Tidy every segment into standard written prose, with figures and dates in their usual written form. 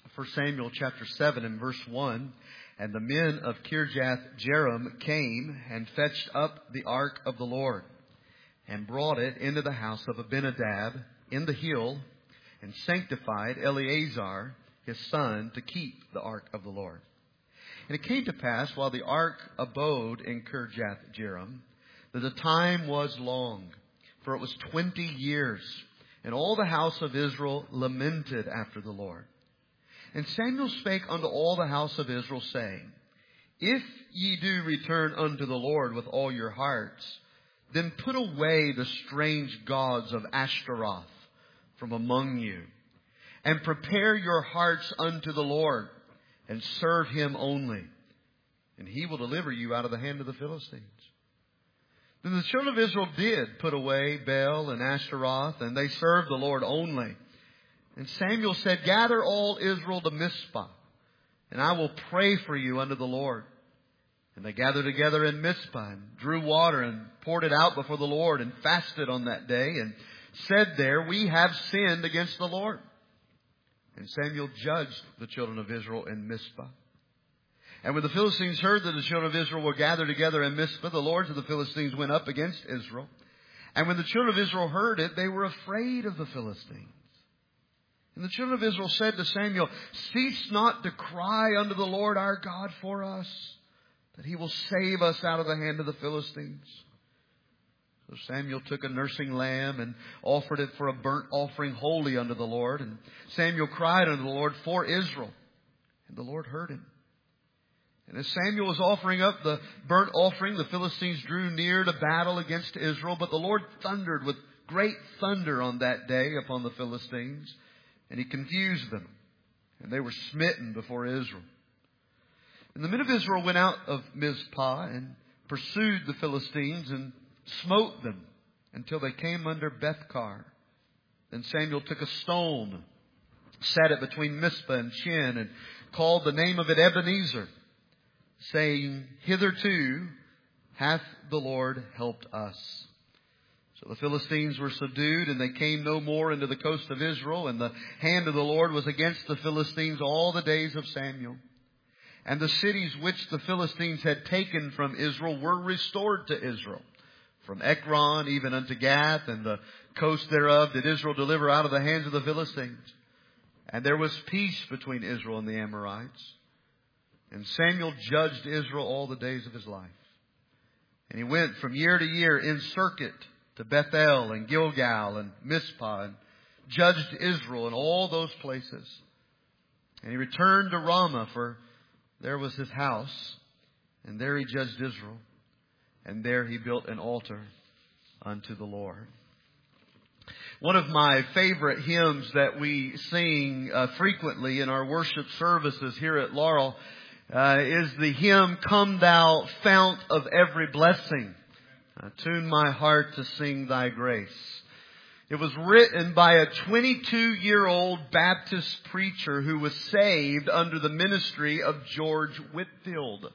1 Samuel chapter 7 and verse 1. And the men of Kirjath-jearim came and fetched up the ark of the Lord and brought it into the house of Abinadab in the hill and sanctified Eleazar his son to keep the ark of the Lord. And it came to pass while the ark abode in Kirjath-jearim that the time was long, for it was 20 years, and all the house of Israel lamented after the Lord. And Samuel spake unto all the house of Israel, saying, If ye do return unto the Lord with all your hearts, then put away the strange gods of Ashtaroth from among you, and prepare your hearts unto the Lord, and serve Him only, and He will deliver you out of the hand of the Philistines. Then the children of Israel did put away Baal and Ashtaroth, and they served the Lord only. And Samuel said, Gather all Israel to Mizpah, and I will pray for you unto the Lord. And they gathered together in Mizpah, and drew water, and poured it out before the Lord, and fasted on that day, and said there, We have sinned against the Lord. And Samuel judged the children of Israel in Mizpah. And when the Philistines heard that the children of Israel were gathered together in Mizpah, the lords of the Philistines went up against Israel. And when the children of Israel heard it, they were afraid of the Philistines. And the children of Israel said to Samuel, Cease not to cry unto the Lord our God for us, that He will save us out of the hand of the Philistines. So Samuel took a nursing lamb and offered it for a burnt offering holy unto the Lord. And Samuel cried unto the Lord for Israel, and the Lord heard him. And as Samuel was offering up the burnt offering, the Philistines drew near to battle against Israel. But the Lord thundered with great thunder on that day upon the Philistines, and He confused them, and they were smitten before Israel. And the men of Israel went out of Mizpah and pursued the Philistines and smote them until they came under Bethkar. Then Samuel took a stone, set it between Mizpah and Shin, and called the name of it Ebenezer, saying, Hitherto hath the Lord helped us. So the Philistines were subdued, and they came no more into the coast of Israel, and the hand of the Lord was against the Philistines all the days of Samuel. And the cities which the Philistines had taken from Israel were restored to Israel. From Ekron even unto Gath, and the coast thereof did Israel deliver out of the hands of the Philistines. And there was peace between Israel and the Amorites. And Samuel judged Israel all the days of his life. And he went from year to year in circuit to Bethel and Gilgal and Mizpah, and judged Israel in all those places. And he returned to Ramah, for there was his house, and there he judged Israel. And there he built an altar unto the Lord. One of my favorite hymns that we sing frequently in our worship services here at Laurel is the hymn, Come Thou Fount of Every Blessing. Tune my heart to sing Thy grace. It was written by a 22-year-old Baptist preacher who was saved under the ministry of George Whitefield.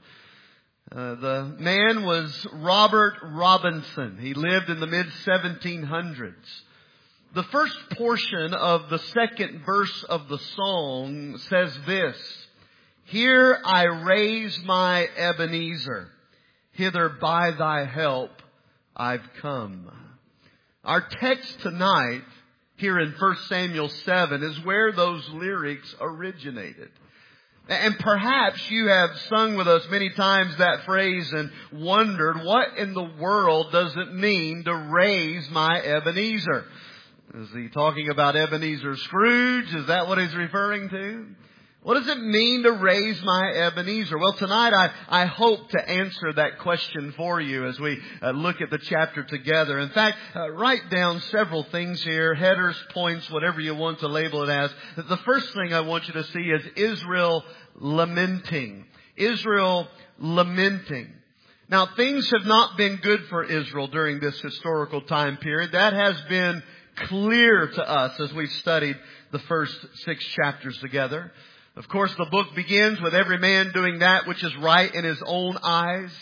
The man was Robert Robinson. He lived in the mid-1700s. The first portion of the second verse of the song says this, Here I raise my Ebenezer, hither by Thy help I've come. Our text tonight here in 1 Samuel 7 is where those lyrics originated. And perhaps you have sung with us many times that phrase and wondered, what in the world does it mean to raise my Ebenezer? Is he talking about Ebenezer Scrooge? Is that what he's referring to? What does it mean to raise my Ebenezer? Well, tonight I hope to answer that question for you as we look at the chapter together. In fact, write down several things here, headers, points, whatever you want to label it as. The first thing I want you to see is Israel lamenting. Israel lamenting. Now, things have not been good for Israel during this historical time period. That has been clear to us as we've studied the first 6 chapters together. Of course, the book begins with every man doing that which is right in his own eyes.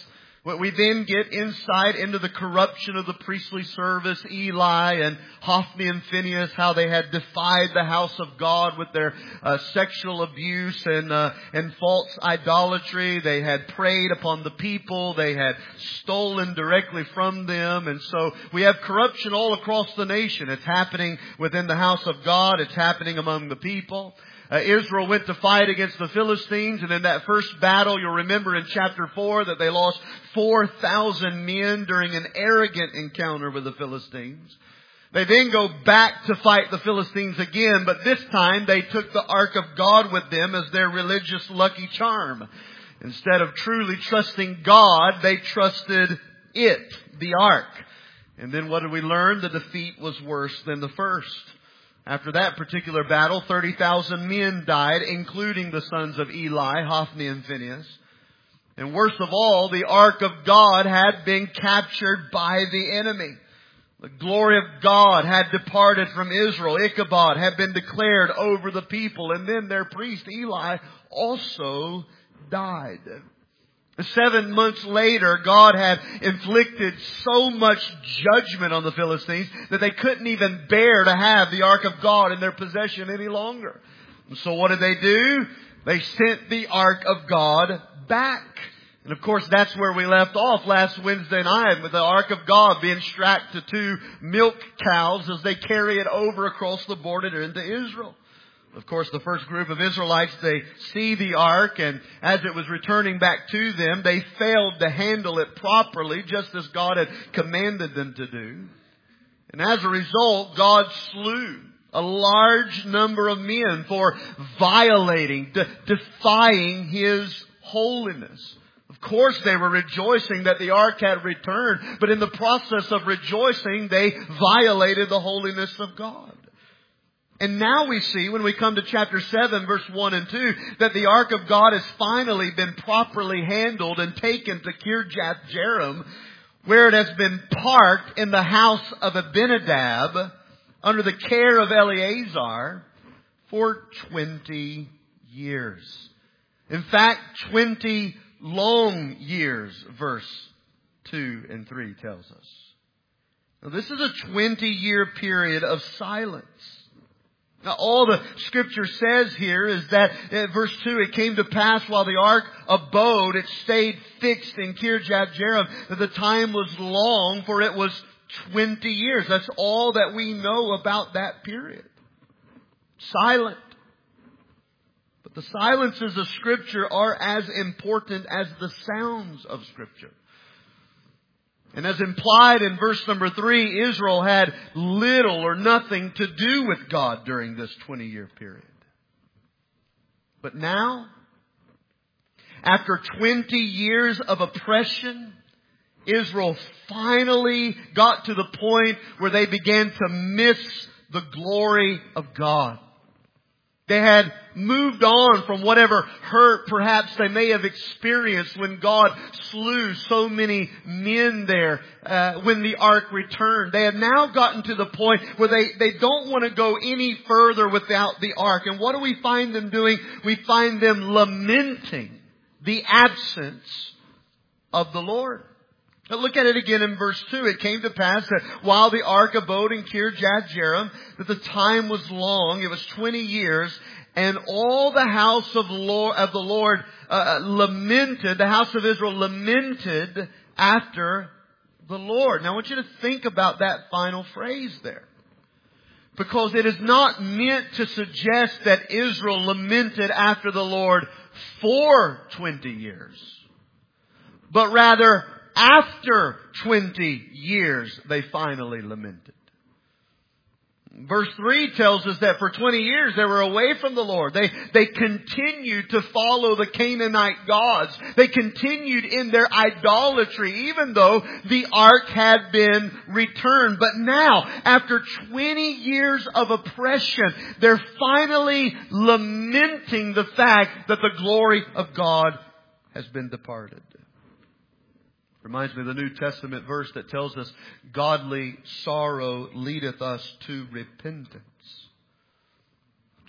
We then get insight into the corruption of the priestly service, Eli and Hophni and Phinehas, how they had defied the house of God with their sexual abuse and false idolatry. They had preyed upon the people. They had stolen directly from them. And so we have corruption all across the nation. It's happening within the house of God. It's happening among the people. Israel went to fight against the Philistines, and in that first battle, you'll remember in chapter 4 that they lost 4,000 men during an arrogant encounter with the Philistines. They then go back to fight the Philistines again, but this time they took the Ark of God with them as their religious lucky charm. Instead of truly trusting God, they trusted it, the Ark. And then what did we learn? The defeat was worse than the first. After that particular battle, 30,000 men died, including the sons of Eli, Hophni and Phinehas. And worst of all, the Ark of God had been captured by the enemy. The glory of God had departed from Israel. Ichabod had been declared over the people. And then their priest, Eli, also died. 7 months later, God had inflicted so much judgment on the Philistines that they couldn't even bear to have the Ark of God in their possession any longer. And so what did they do? They sent the Ark of God back. And of course, that's where we left off last Wednesday night, with the Ark of God being strapped to 2 milk cows as they carry it over across the border into Israel. Of course, the first group of Israelites, they see the ark, and as it was returning back to them, they failed to handle it properly, just as God had commanded them to do. And as a result, God slew a large number of men for violating, defying His holiness. Of course, they were rejoicing that the ark had returned, but in the process of rejoicing, they violated the holiness of God. And now we see, when we come to chapter 7, verse 1 and 2, that the Ark of God has finally been properly handled and taken to Kirjath Jearim, where it has been parked in the house of Abinadab under the care of Eleazar for 20 years. In fact, 20 long years, verse 2 and 3 tells us. Now, this is a 20-year period of silence. Now, all the Scripture says here is that, verse 2, it came to pass while the ark abode, it stayed fixed in Kirjath Jearim, that the time was long, for it was 20 years. That's all that we know about that period. Silent. But the silences of Scripture are as important as the sounds of Scripture. And as implied in verse number 3, Israel had little or nothing to do with God during this 20-year period. But now, after 20 years of oppression, Israel finally got to the point where they began to miss the glory of God. They had moved on from whatever hurt perhaps they may have experienced when God slew so many men there when the ark returned. They had now gotten to the point where they don't want to go any further without the ark. And what do we find them doing? We find them lamenting the absence of the Lord. But look at it again in verse 2. It came to pass that while the ark abode in Kirjath Jearim, that the time was long. It was 20 years. And all the house of the Lord lamented, the house of Israel lamented after the Lord. Now I want you to think about that final phrase there. Because it is not meant to suggest that Israel lamented after the Lord for 20 years. But rather, after 20 years, they finally lamented. Verse 3 tells us that for 20 years they were away from the Lord. They continued to follow the Canaanite gods. They continued in their idolatry, even though the ark had been returned. But now, after 20 years of oppression, they're finally lamenting the fact that the glory of God has been departed. Reminds me of the New Testament verse that tells us, godly sorrow leadeth us to repentance.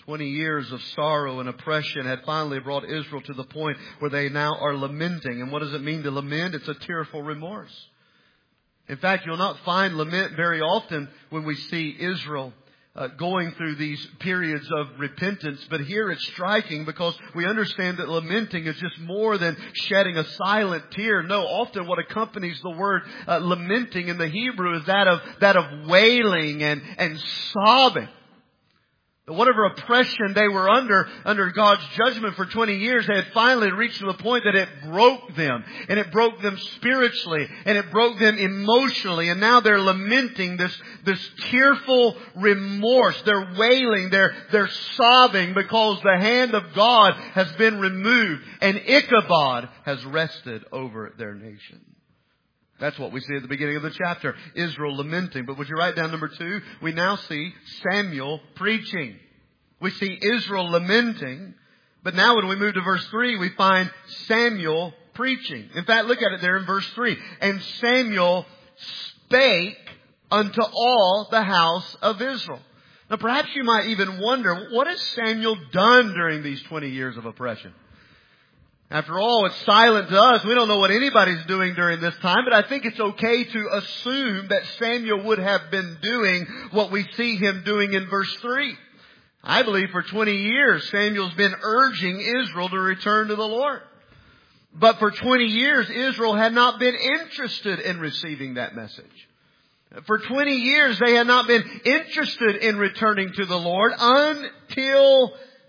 20 years of sorrow and oppression had finally brought Israel to the point where they now are lamenting. And what does it mean to lament? It's a tearful remorse. In fact, you'll not find lament very often when we see Israel going through these periods of repentance. But here it's striking because we understand that lamenting is just more than shedding a silent tear. No, often what accompanies the word lamenting in the Hebrew is that of wailing and sobbing. Whatever oppression they were under God's judgment for 20 years, they had finally reached to the point that it broke them. And it broke them spiritually. And it broke them emotionally. And now they're lamenting this tearful remorse. They're wailing. They're sobbing because the hand of God has been removed. And Ichabod has rested over their nation. That's what we see at the beginning of the chapter. Israel lamenting. But would you write down number 2? We now see Samuel preaching. We see Israel lamenting. But now when we move to verse 3, we find Samuel preaching. In fact, look at it there in verse 3. And Samuel spake unto all the house of Israel. Now perhaps you might even wonder, what has Samuel done during these 20 years of oppression? After all, it's silent to us. We don't know what anybody's doing during this time, but I think it's okay to assume that Samuel would have been doing what we see him doing in verse 3. I believe for 20 years, Samuel's been urging Israel to return to the Lord. But for 20 years, Israel had not been interested in receiving that message. For 20 years, they had not been interested in returning to the Lord until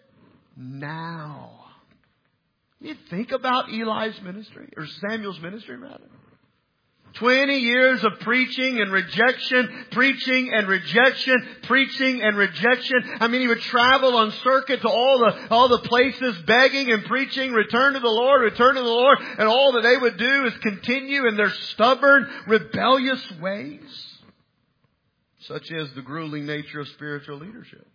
now. You think about Eli's ministry, or Samuel's ministry rather. 20 years of preaching and rejection, preaching and rejection, preaching and rejection. I mean, he would travel on circuit to all the places begging and preaching, return to the Lord, return to the Lord. And all that they would do is continue in their stubborn, rebellious ways. Such is the grueling nature of spiritual leadership.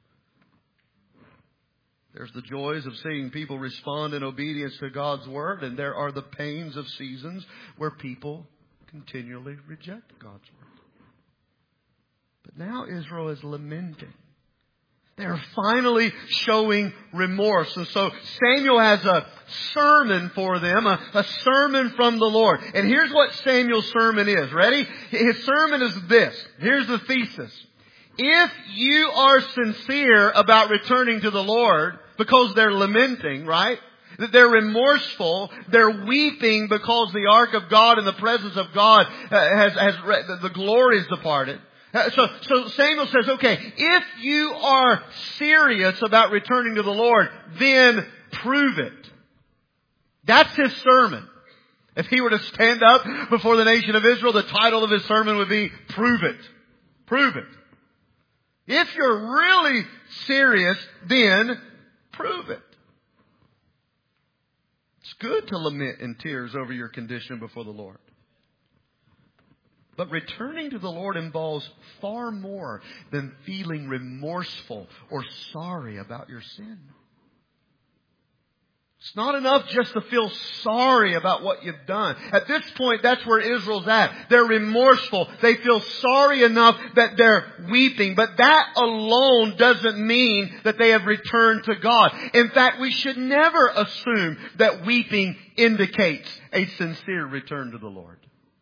There's the joys of seeing people respond in obedience to God's Word, and there are the pains of seasons where people continually reject God's Word. But now Israel is lamenting. They're finally showing remorse. And so Samuel has a sermon for them, a sermon from the Lord. And here's what Samuel's sermon is. Ready? His sermon is this. Here's the thesis. If you are sincere about returning to the Lord, because they're lamenting, right? That they're remorseful, they're weeping because the ark of God and the presence of God the glory is departed. So Samuel says, okay, if you are serious about returning to the Lord, then prove it. That's his sermon. If he were to stand up before the nation of Israel, the title of his sermon would be, Prove It. Prove it. If you're really serious, then prove it. It's good to lament in tears over your condition before the Lord. But returning to the Lord involves far more than feeling remorseful or sorry about your sin. It's not enough just to feel sorry about what you've done. At this point, that's where Israel's at. They're remorseful. They feel sorry enough that they're weeping. But that alone doesn't mean that they have returned to God. In fact, we should never assume that weeping indicates a sincere return to the Lord.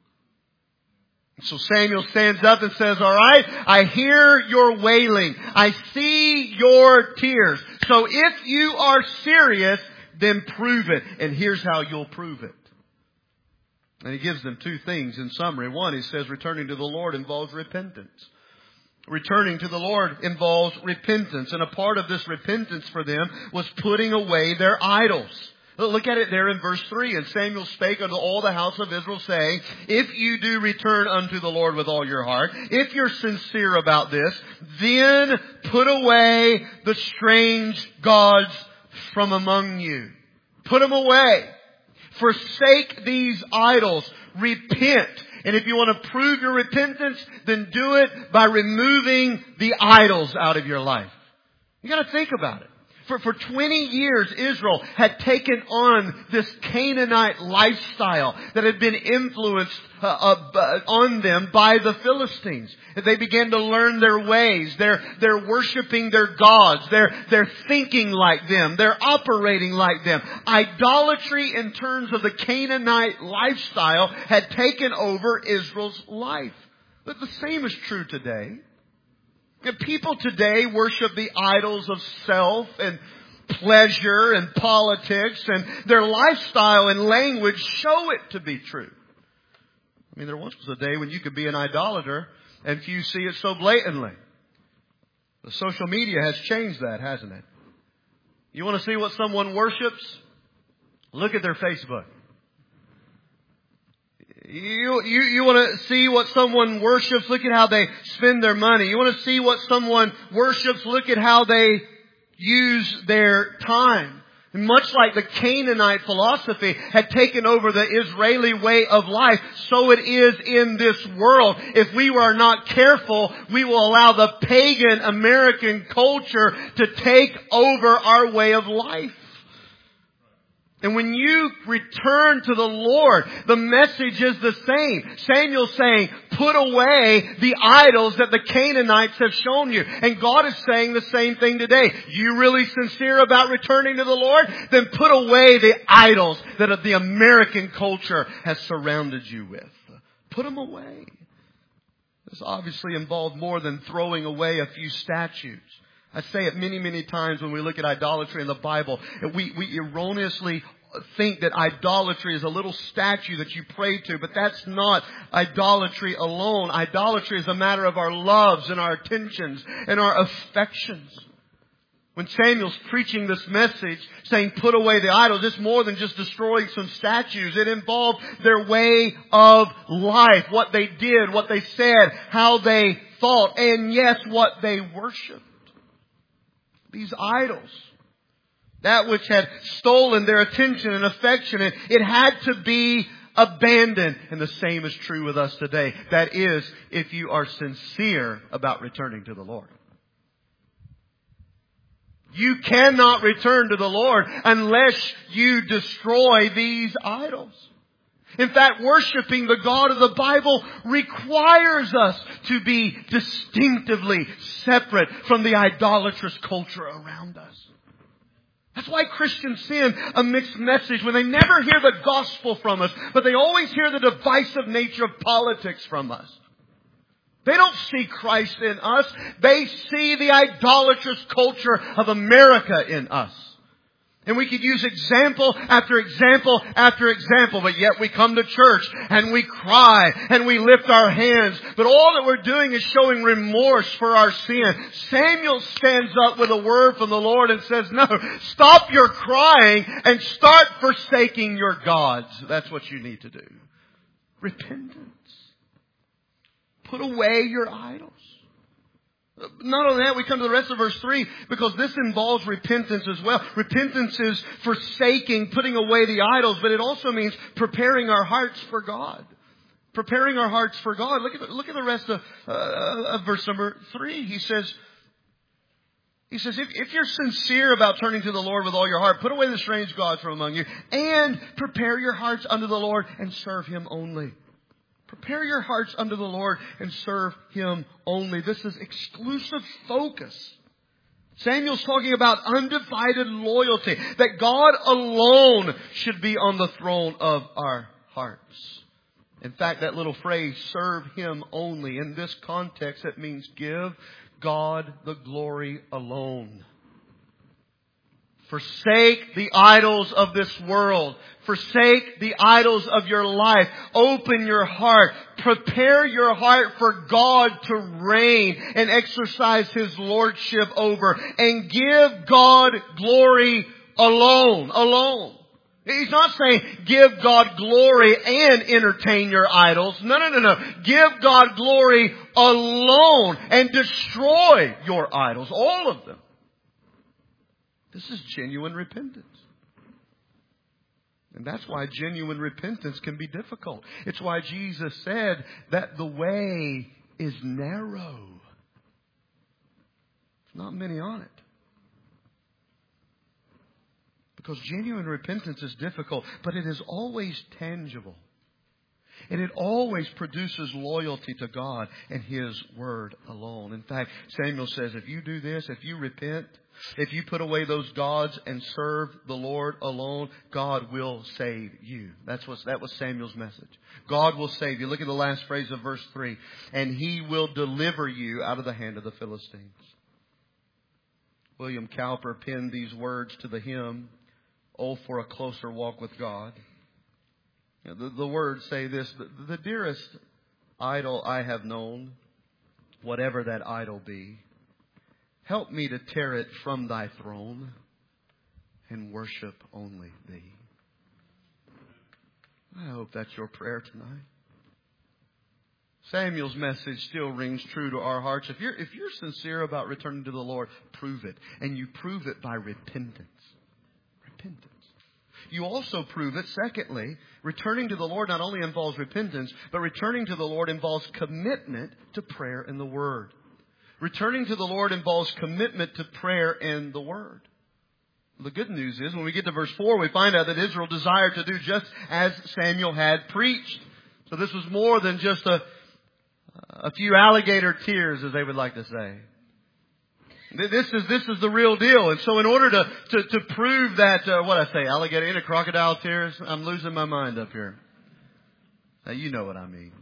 So Samuel stands up and says, all right, I hear your wailing. I see your tears. So if you are serious, then prove it. And here's how you'll prove it. And he gives them two things in summary. One, he says returning to the Lord involves repentance. Returning to the Lord involves repentance. And a part of this repentance for them was putting away their idols. Look at it there in verse 3. And Samuel spake unto all the house of Israel, saying, if you do return unto the Lord with all your heart, if you're sincere about this, then put away the strange gods from among you. Put them away. Forsake these idols. Repent. And if you want to prove your repentance, then do it by removing the idols out of your life. You got to think about it. For 20 years, Israel had taken on this Canaanite lifestyle that had been influenced on them by the Philistines. They began to learn their ways. They're worshiping their gods. They're thinking like them. They're operating like them. Idolatry in terms of the Canaanite lifestyle had taken over Israel's life. But the same is true today. People today worship the idols of self and pleasure and politics, and their lifestyle and language show it to be true. I mean, there once was a day when you could be an idolater and few see it so blatantly. The social media has changed that, hasn't it? You want to see what someone worships? Look at their Facebook. You want to see what someone worships? Look at how they spend their money. You want to see what someone worships? Look at how they use their time. And much like the Canaanite philosophy had taken over the Israeli way of life, so it is in this world. If we are not careful, we will allow the pagan American culture to take over our way of life. And when you return to the Lord, the message is the same. Samuel's saying, put away the idols that the Canaanites have shown you. And God is saying the same thing today. You really sincere about returning to the Lord? Then put away the idols that the American culture has surrounded you with. Put them away. This obviously involved more than throwing away a few statues. I say it many, many times when we look at idolatry in the Bible. We erroneously think that idolatry is a little statue that you pray to, but that's not idolatry alone. Idolatry is a matter of our loves and our attentions and our affections. When Samuel's preaching this message, saying put away the idols, it's more than just destroying some statues. It involved their way of life, what they did, what they said, how they thought, and yes, what they worshiped. These idols, that which had stolen their attention and affection, it had to be abandoned. And the same is true with us today. That is, if you are sincere about returning to the Lord. You cannot return to the Lord unless you destroy these idols. In fact, worshiping the God of the Bible requires us to be distinctively separate from the idolatrous culture around us. That's why Christians send a mixed message when they never hear the gospel from us, but they always hear the divisive nature of politics from us. They don't see Christ in us. They see the idolatrous culture of America in us. And we could use example after example after example, but yet we come to church and we cry and we lift our hands. But all that we're doing is showing remorse for our sin. Samuel stands up with a word from the Lord and says, no, stop your crying and start forsaking your gods. That's what you need to do. Repentance. Put away your idols. Not only that, we come to the rest of verse 3 because this involves repentance as well. Repentance is forsaking, putting away the idols, but it also means preparing our hearts for God. Preparing our hearts for God. Look at the rest of verse number 3. He says, if you're sincere about turning to the Lord with all your heart, put away the strange gods from among you and prepare your hearts unto the Lord and serve Him only. Prepare your hearts unto the Lord and serve Him only. This is exclusive focus. Samuel's talking about undivided loyalty. That God alone should be on the throne of our hearts. In fact, that little phrase, serve Him only, in this context, it means give God the glory alone. Forsake the idols of this world. Forsake the idols of your life. Open your heart. Prepare your heart for God to reign and exercise His lordship over. And give God glory alone. Alone. He's not saying give God glory and entertain your idols. No. Give God glory alone and destroy your idols. All of them. This is genuine repentance. And that's why genuine repentance can be difficult. It's why Jesus said that the way is narrow. There's not many on it. Because genuine repentance is difficult, but it is always tangible. And it always produces loyalty to God and His Word alone. In fact, Samuel says, if you do this, if you repent, if you put away those gods and serve the Lord alone, God will save you. That was Samuel's message. God will save you. Look at the last phrase of verse 3. And He will deliver you out of the hand of the Philistines. William Cowper penned these words to the hymn, "Oh, for a closer walk with God." The words say this: the dearest idol I have known, whatever that idol be, help me to tear it from Thy throne and worship only Thee. I hope that's your prayer tonight. Samuel's message still rings true to our hearts. If you're sincere about returning to the Lord, prove it. And you prove it by repentance. Repentance. You also prove it, secondly, returning to the Lord not only involves repentance, but returning to the Lord involves commitment to prayer and the Word. Returning to the Lord involves commitment to prayer and the Word. The good news is, when we get to verse 4, we find out that Israel desired to do just as Samuel had preached. So this was more than just a few alligator tears, as they would like to say. This is the real deal. And so in order to prove that, alligator in a crocodile tears? I'm losing my mind up here. Now, you know what I mean.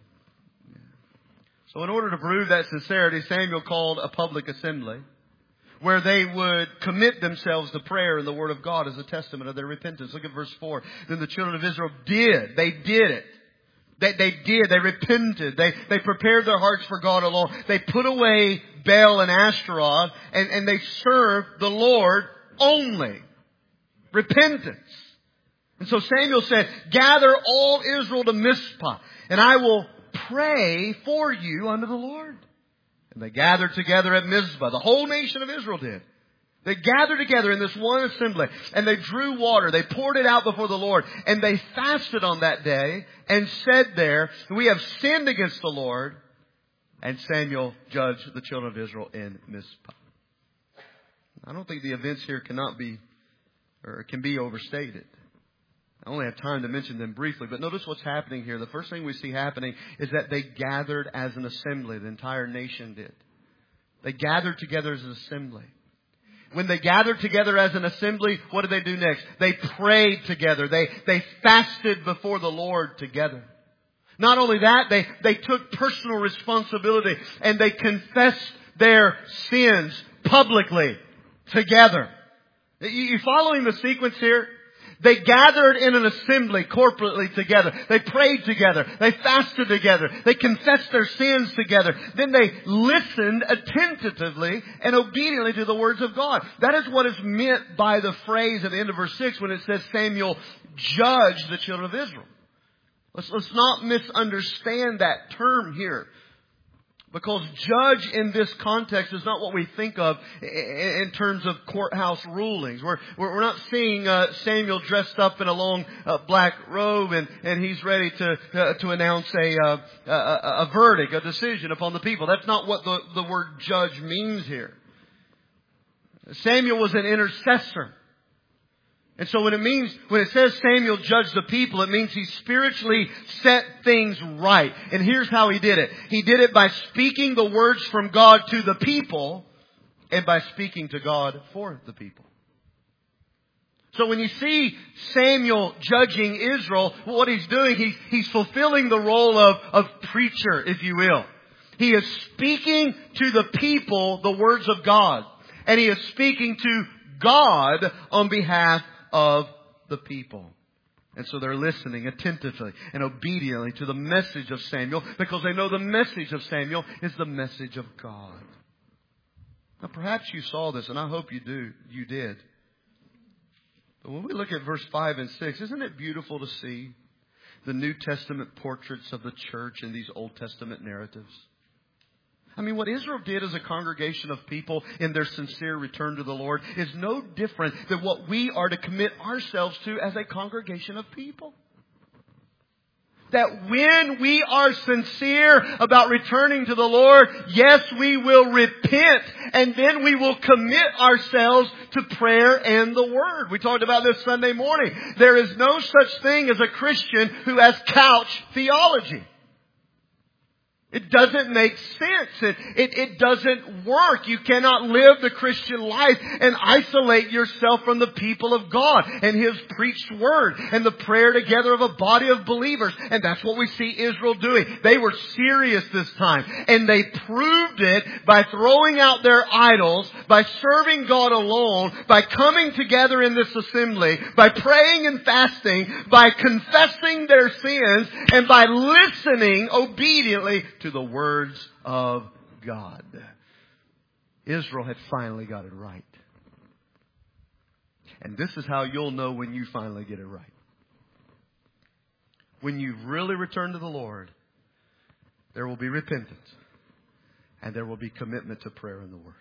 So in order to prove that sincerity, Samuel called a public assembly where they would commit themselves to prayer and the Word of God as a testament of their repentance. Look at verse 4. Then the children of Israel did. They did it. They did. They repented. They prepared their hearts for God alone. They put away Baal and Ashtaroth and they served the Lord only. Repentance. And so Samuel said, gather all Israel to Mizpah, and I will pray for you unto the Lord. And they gathered together at Mizpah. The whole nation of Israel did. They gathered together in this one assembly, and they drew water. They poured it out before the Lord, and they fasted on that day and said there, we have sinned against the Lord. And Samuel judged the children of Israel in Mizpah. I don't think the events here can be overstated. I only have time to mention them briefly, but notice what's happening here. The first thing we see happening is that they gathered as an assembly. The entire nation did. They gathered together as an assembly. When they gathered together as an assembly, what did they do next? They prayed together. They fasted before the Lord together. Not only that, they took personal responsibility and they confessed their sins publicly together. You following the sequence here? They gathered in an assembly corporately together. They prayed together. They fasted together. They confessed their sins together. Then they listened attentively and obediently to the words of God. That is what is meant by the phrase at the end of verse 6 when it says Samuel judged the children of Israel. Let's not misunderstand that term here. Because judge in this context is not what we think of in terms of courthouse rulings. We're not seeing Samuel dressed up in a long black robe and he's ready to announce a verdict, a decision upon the people. That's not what the word judge means here. Samuel was an intercessor. And so when it says Samuel judged the people, it means he spiritually set things right. And here's how he did it. He did it by speaking the words from God to the people and by speaking to God for the people. So when you see Samuel judging Israel, what he's doing, he's fulfilling the role of preacher, if you will. He is speaking to the people the words of God. And he is speaking to God on behalf of the people. And so they're listening attentively and obediently to the message of Samuel because they know the message of Samuel is the message of God. Now perhaps you saw this, and I hope you did. But when we look at verse 5 and 6, isn't it beautiful to see the New Testament portraits of the church in these Old Testament narratives? I mean, what Israel did as a congregation of people in their sincere return to the Lord is no different than what we are to commit ourselves to as a congregation of people. that when we are sincere about returning to the Lord, yes, we will repent, and then we will commit ourselves to prayer and the Word. We talked about this Sunday morning. There is no such thing as a Christian who has couch theology. It doesn't make sense. It doesn't work. You cannot live the Christian life and isolate yourself from the people of God and His preached word and the prayer together of a body of believers. And that's what we see Israel doing. They were serious this time. And they proved it by throwing out their idols, by serving God alone, by coming together in this assembly, by praying and fasting, by confessing their sins, and by listening obediently to the words of God. Israel had finally got it right. And this is how you'll know when you finally get it right. When you really return to the Lord, there will be repentance. And there will be commitment to prayer and the Word.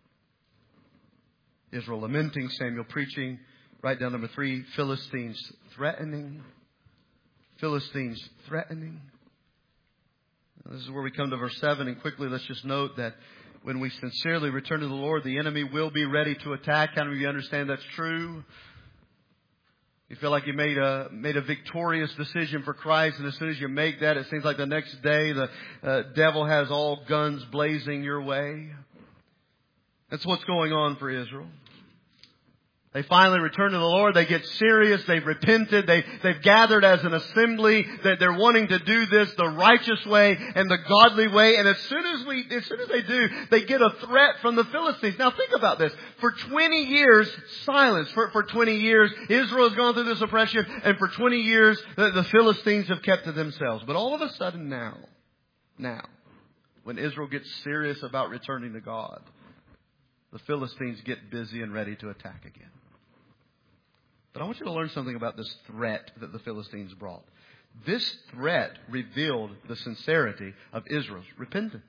Israel lamenting, Samuel preaching. Write down number 3, Philistines threatening. Philistines threatening. This is where we come to verse 7, and quickly let's just note that when we sincerely return to the Lord, the enemy will be ready to attack. How many of you understand that's true? You feel like you made a victorious decision for Christ, and as soon as you make that, it seems like the next day the devil has all guns blazing your way. That's what's going on for Israel. They finally return to the Lord. They get serious. They've repented. They've gathered as an assembly. That they're wanting to do this the righteous way and the godly way. And as soon as they do, they get a threat from the Philistines. Now think about this. For 20 years, silence. For 20 years, Israel has gone through this oppression. And for 20 years, the Philistines have kept to themselves. But all of a sudden now, when Israel gets serious about returning to God, the Philistines get busy and ready to attack again. But I want you to learn something about this threat that the Philistines brought. This threat revealed the sincerity of Israel's repentance.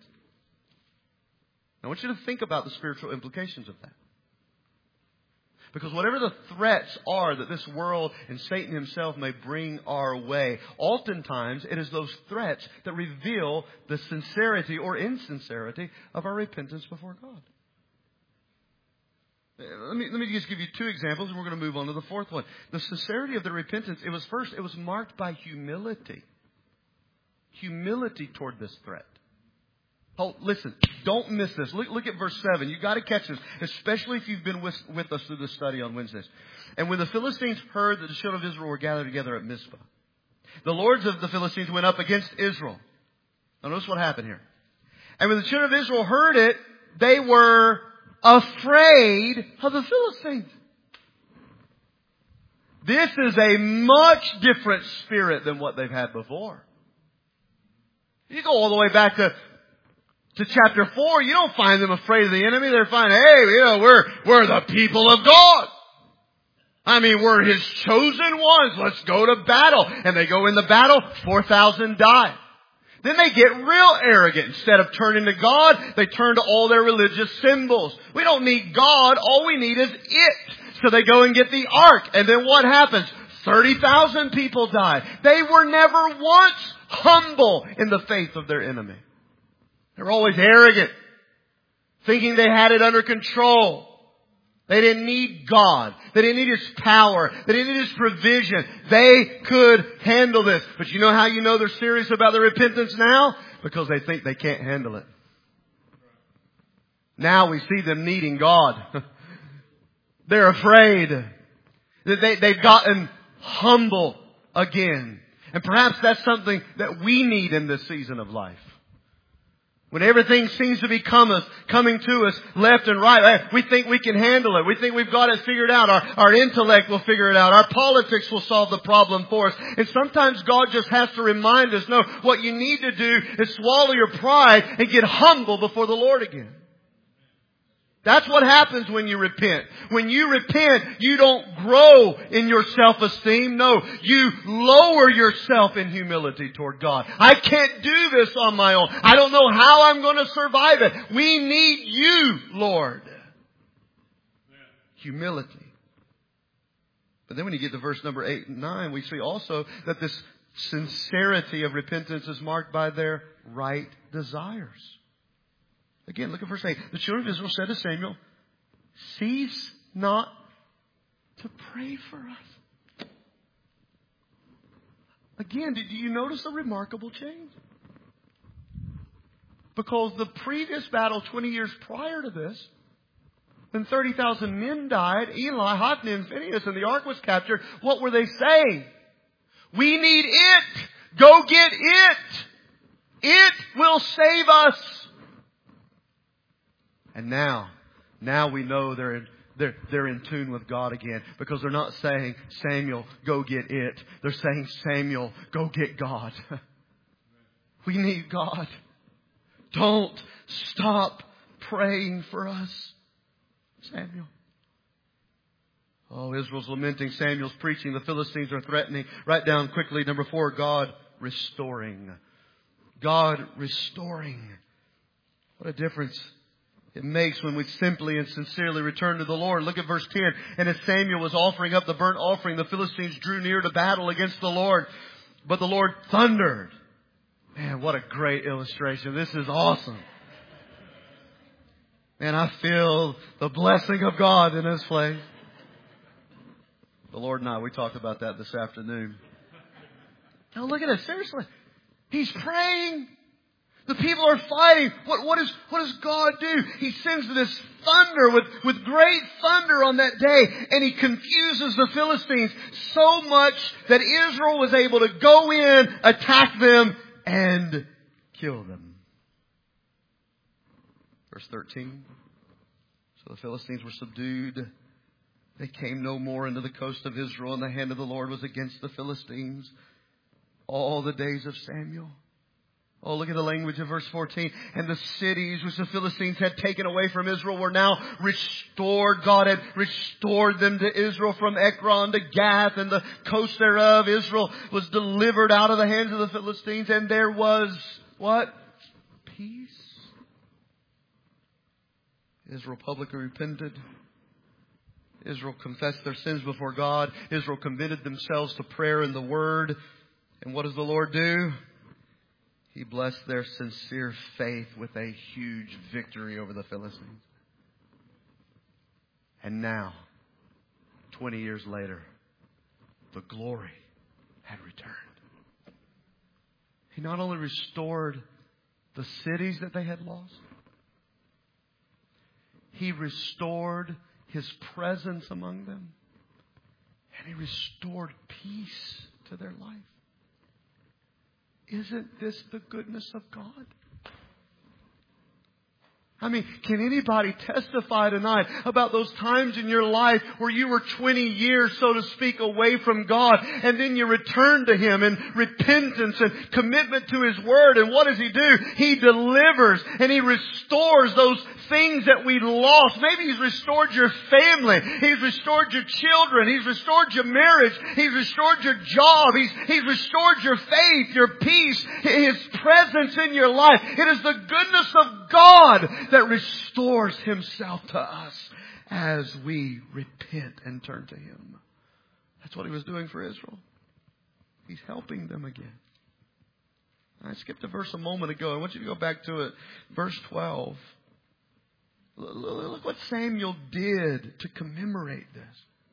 I want you to think about the spiritual implications of that. Because whatever the threats are that this world and Satan himself may bring our way, oftentimes it is those threats that reveal the sincerity or insincerity of our repentance before God. Let me just give you 2 examples, and we're going to move on to the 4th one. The sincerity of the repentance, it was marked by humility. Humility toward this threat. Oh, listen, don't miss this. Look at verse 7. You've got to catch this, especially if you've been with us through the study on Wednesdays. And when the Philistines heard that the children of Israel were gathered together at Mizpah, the lords of the Philistines went up against Israel. Now notice what happened here. And when the children of Israel heard it, they were afraid of the Philistines. This is a much different spirit than what they've had before. You go all the way back to chapter 4, you don't find them afraid of the enemy. They're fine. Hey, we're the people of God. I mean, we're His chosen ones. Let's go to battle. And they go in the battle, 4,000 die. Then they get real arrogant. Instead of turning to God, they turn to all their religious symbols. We don't need God. All we need is it. So they go and get the ark. And then what happens? 30,000 people die. They were never once humble in the faith of their enemy. They were always arrogant, thinking they had it under control. They didn't need God. They didn't need His power. They didn't need His provision. They could handle this. But you know how you know they're serious about their repentance now? Because they think they can't handle it. Now we see them needing God. They're afraid. They've gotten humble again. And perhaps that's something that we need in this season of life. When everything seems to be coming to us left and right, we think we can handle it. We think we've got it figured out. Our intellect will figure it out. Our politics will solve the problem for us. And sometimes God just has to remind us, no, what you need to do is swallow your pride and get humble before the Lord again. That's what happens when you repent. When you repent, you don't grow in your self-esteem. No, you lower yourself in humility toward God. I can't do this on my own. I don't know how I'm going to survive it. We need you, Lord. Humility. But then when you get to verse number 8 and 9, we see also that this sincerity of repentance is marked by their right desires. Again, look at verse 8. The children of Israel said to Samuel, cease not to pray for us. Again, do you notice a remarkable change? Because the previous battle 20 years prior to this, when 30,000 men died, Eli, Hophni, and Phinehas, and the ark was captured, what were they saying? We need it. Go get it. It will save us. And now we know they're in tune with God again, because they're not saying, Samuel, go get it. They're saying, Samuel, go get God. We need God. Don't stop praying for us, Samuel. Oh, Israel's lamenting. Samuel's preaching. The Philistines are threatening. Write down quickly, number 4, God restoring. God restoring. What a difference it makes when we simply and sincerely return to the Lord. Look at verse 10. And as Samuel was offering up the burnt offering, the Philistines drew near to battle against the Lord. But the Lord thundered. Man, what a great illustration. This is awesome. Man, I feel the blessing of God in this place. The Lord and I, we talked about that this afternoon. Now look at it. Seriously. He's praying. The people are fighting. What does God do? He sends this thunder with great thunder on that day. And He confuses the Philistines so much that Israel was able to go in, attack them, and kill them. Verse 13. So the Philistines were subdued. They came no more into the coast of Israel, and the hand of the Lord was against the Philistines all the days of Samuel. Oh, look at the language of verse 14. And the cities which the Philistines had taken away from Israel were now restored. God had restored them to Israel from Ekron to Gath and the coast thereof. Israel was delivered out of the hands of the Philistines. And there was, what? Peace. Israel publicly repented. Israel confessed their sins before God. Israel committed themselves to prayer and the Word. And what does the Lord do? He blessed their sincere faith with a huge victory over the Philistines. And now, 20 years later, the glory had returned. He not only restored the cities that they had lost, He restored His presence among them. And He restored peace to their life. Isn't this the goodness of God? I mean, can anybody testify tonight about those times in your life where you were 20 years, so to speak, away from God, and then you return to Him in repentance and commitment to His Word? And what does He do? He delivers and He restores those things that we lost. Maybe He's restored your family. He's restored your children. He's restored your marriage. He's restored your job. He's restored your faith, your peace, His presence in your life. It is the goodness of God that restores Himself to us as we repent and turn to Him. That's what He was doing for Israel. He's helping them again. I skipped a verse a moment ago. I want you to go back to it. Verse 12. Look what Samuel did to commemorate this.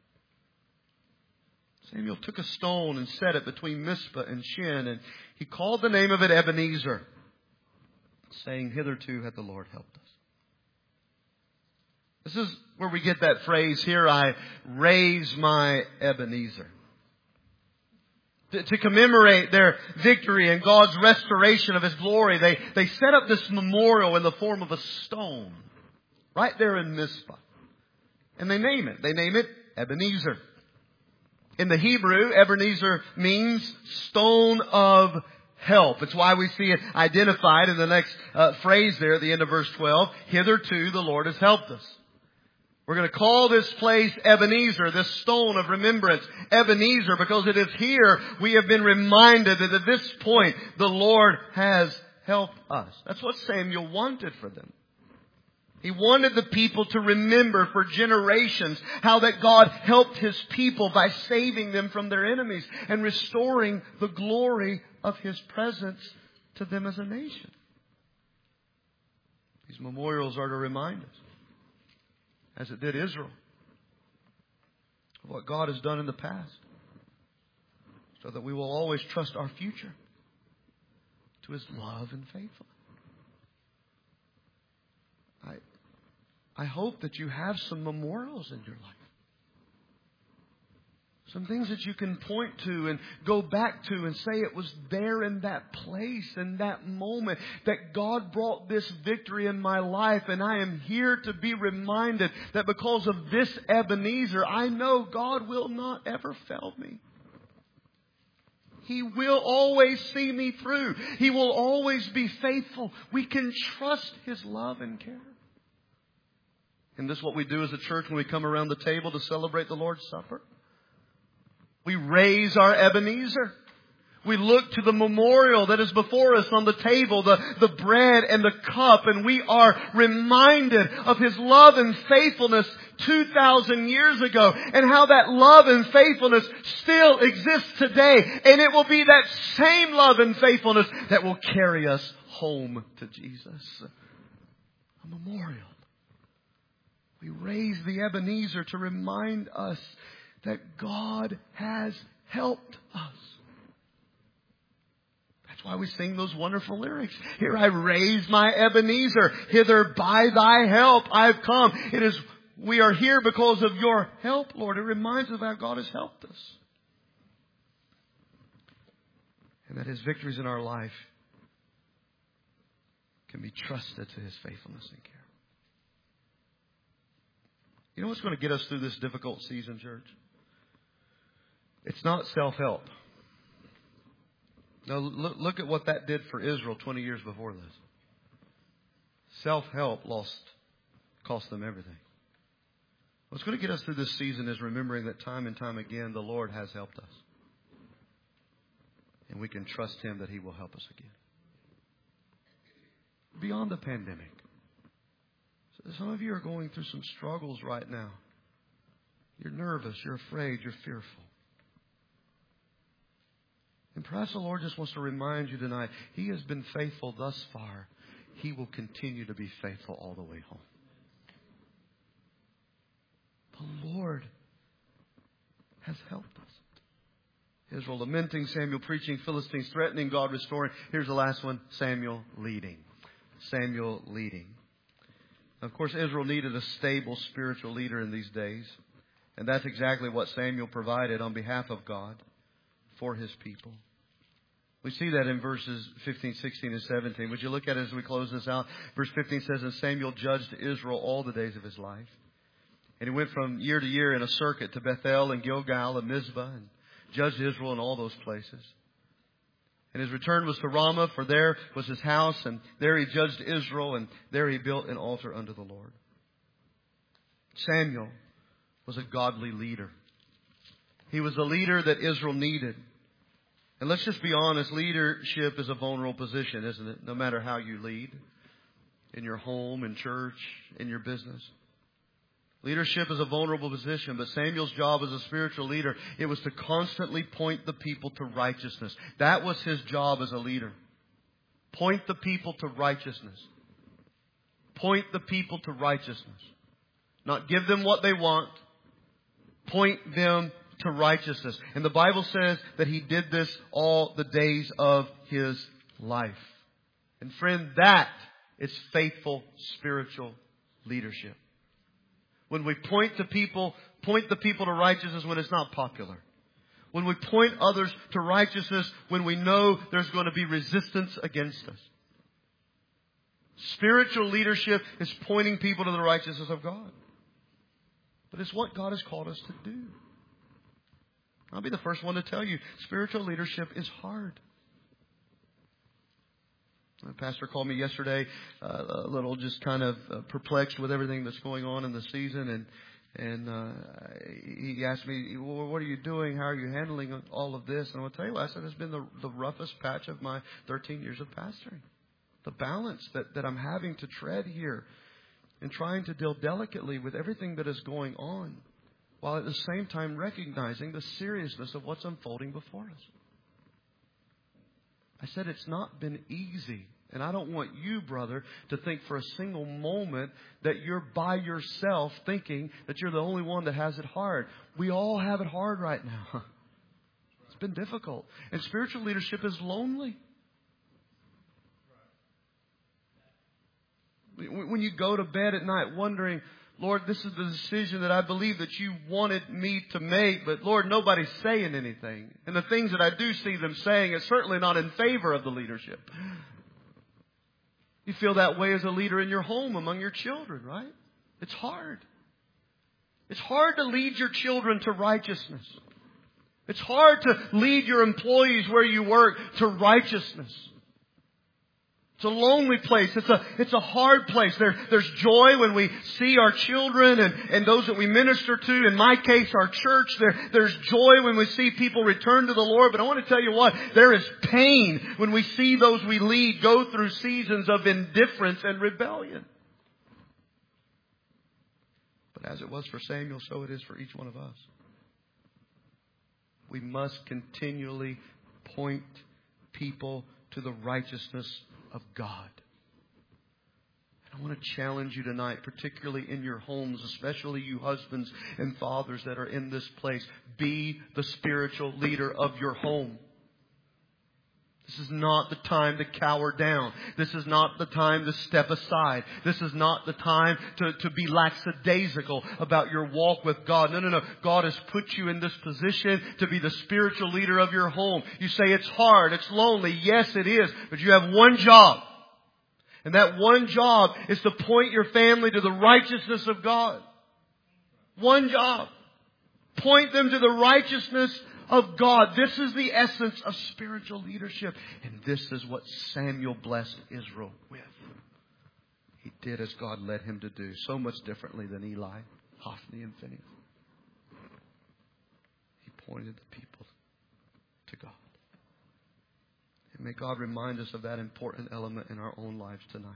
Samuel took a stone and set it between Mizpah and Shin, and he called the name of it Ebenezer, saying, hitherto hath the Lord helped us. This is where we get that phrase, here I raise my Ebenezer. To commemorate their victory and God's restoration of His glory, they set up this memorial in the form of a stone right there in Mizpah. And they name it. They name it Ebenezer. In the Hebrew, Ebenezer means stone of help. It's why we see it identified in the next phrase there at the end of verse 12. Hitherto the Lord has helped us. We're going to call this place Ebenezer, this stone of remembrance, Ebenezer, because it is here we have been reminded that at this point the Lord has helped us. That's what Samuel wanted for them. He wanted the people to remember for generations how that God helped His people by saving them from their enemies and restoring the glory of His presence to them as a nation. These memorials are to remind us, as it did Israel, of what God has done in the past, so that we will always trust our future to His love and faithfulness. I hope that you have some memorials in your life. Some things that you can point to and go back to and say it was there in that place, in that moment, that God brought this victory in my life. And I am here to be reminded that because of this Ebenezer, I know God will not ever fail me. He will always see me through. He will always be faithful. We can trust His love and care. And this is what we do as a church when we come around the table to celebrate the Lord's Supper. We raise our Ebenezer. We look to the memorial that is before us on the table, the bread and the cup, and we are reminded of His love and faithfulness 2,000 years ago, and how that love and faithfulness still exists today. And it will be that same love and faithfulness that will carry us home to Jesus. A memorial. We raise the Ebenezer to remind us that God has helped us. That's why we sing those wonderful lyrics. Here I raise my Ebenezer, hither by thy help I've come. We are here because of your help, Lord. It reminds us of how God has helped us. And that His victories in our life can be trusted to His faithfulness and care. You know what's going to get us through this difficult season, church? It's not self-help. Now, look at what that did for Israel 20 years before this. Self-help cost them everything. What's going to get us through this season is remembering that time and time again the Lord has helped us. And we can trust Him that He will help us again. Beyond the pandemic. Some of you are going through some struggles right now. You're nervous, you're afraid, you're fearful. And perhaps the Lord just wants to remind you tonight, He has been faithful thus far. He will continue to be faithful all the way home. The Lord has helped us. Israel lamenting, Samuel preaching, Philistines threatening, God restoring. Here's the last one, Samuel leading. Samuel leading. Of course, Israel needed a stable spiritual leader in these days. And that's exactly what Samuel provided on behalf of God for His people. We see that in verses 15, 16, and 17. Would you look at it as we close this out? Verse 15 says, and Samuel judged Israel all the days of his life. And he went from year to year in a circuit to Bethel and Gilgal and Mizpah and judged Israel in all those places. And his return was to Ramah, for there was his house, and there he judged Israel, and there he built an altar unto the Lord. Samuel was a godly leader. He was the leader that Israel needed. And let's just be honest, leadership is a vulnerable position, isn't it? No matter how you lead, in your home, in church, in your business. Leadership is a vulnerable position, but Samuel's job as a spiritual leader, it was to constantly point the people to righteousness. That was his job as a leader. Point the people to righteousness. Point the people to righteousness. Not give them what they want. Point them to righteousness. And the Bible says that he did this all the days of his life. And friend, that is faithful spiritual leadership. When we point the people to righteousness when it's not popular. When we point others to righteousness when we know there's going to be resistance against us. Spiritual leadership is pointing people to the righteousness of God. But it's what God has called us to do. I'll be the first one to tell you, spiritual leadership is hard. The pastor called me yesterday, a little just kind of perplexed with everything that's going on in the season. And he asked me, well, what are you doing? How are you handling all of this? And I'll tell you what, I said, it's been the roughest patch of my 13 years of pastoring. The balance that I'm having to tread here. and trying to deal delicately with everything that is going on, while at the same time recognizing the seriousness of what's unfolding before us. I said it's not been easy. And I don't want you, brother, to think for a single moment that you're by yourself thinking that you're the only one that has it hard. We all have it hard right now. It's been difficult. And spiritual leadership is lonely. When you go to bed at night wondering, Lord, this is the decision that I believe that you wanted me to make, but Lord, nobody's saying anything. And the things that I do see them saying is certainly not in favor of the leadership. You feel that way as a leader in your home among your children, right? It's hard. It's hard to lead your children to righteousness. It's hard to lead your employees where you work to righteousness. It's a lonely place. It's a hard place. There's joy when we see our children and those that we minister to. In my case, our church. There's joy when we see people return to the Lord. But I want to tell you what, there is pain when we see those we lead go through seasons of indifference and rebellion. But as it was for Samuel, so it is for each one of us. We must continually point people to the righteousness of God. And I want to challenge you tonight, particularly in your homes, especially you husbands and fathers that are in this place. Be the spiritual leader of your home. This is not the time to cower down. This is not the time to step aside. This is not the time to be lackadaisical about your walk with God. No. God has put you in this position to be the spiritual leader of your home. You say it's hard, it's lonely. Yes, it is. But you have one job. And that one job is to point your family to the righteousness of God. One job. Point them to the righteousness of God. This is the essence of spiritual leadership. And this is what Samuel blessed Israel with. He did as God led him to do. So much differently than Eli, Hophni, and Phinehas. He pointed the people to God. And may God remind us of that important element in our own lives tonight.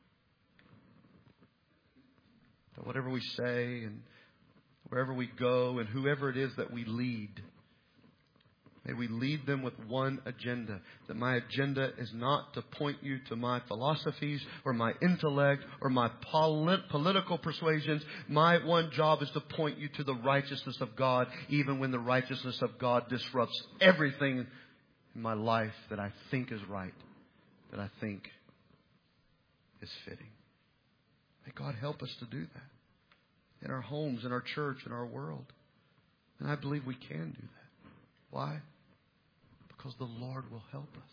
That whatever we say and wherever we go and whoever it is that we lead, may we lead them with one agenda. That my agenda is not to point you to my philosophies or my intellect or my political persuasions. My one job is to point you to the righteousness of God, even when the righteousness of God disrupts everything in my life that I think is right, that I think is fitting. May God help us to do that in our homes, in our church, in our world. And I believe we can do that. Why? Because the Lord will help us.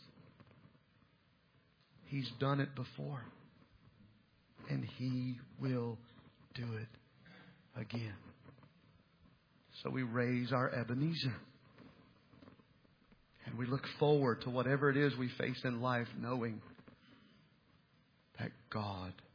He's done it before. And He will do it again. So we raise our Ebenezer. And we look forward to whatever it is we face in life, knowing that God